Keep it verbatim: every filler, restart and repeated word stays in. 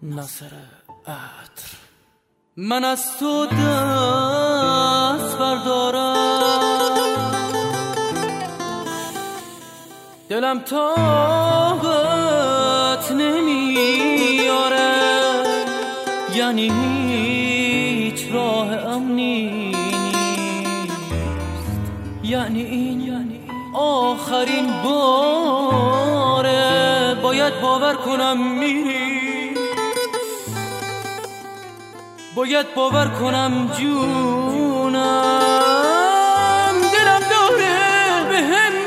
ناصر عطر. من از تو دست بردارم، دلم طاقت نمیاره، یعنی هیچ راه امنی نیست، یعنی این آخرین باره، باید باور کنم میری، باید باور کنم جونم، دلم داره به هم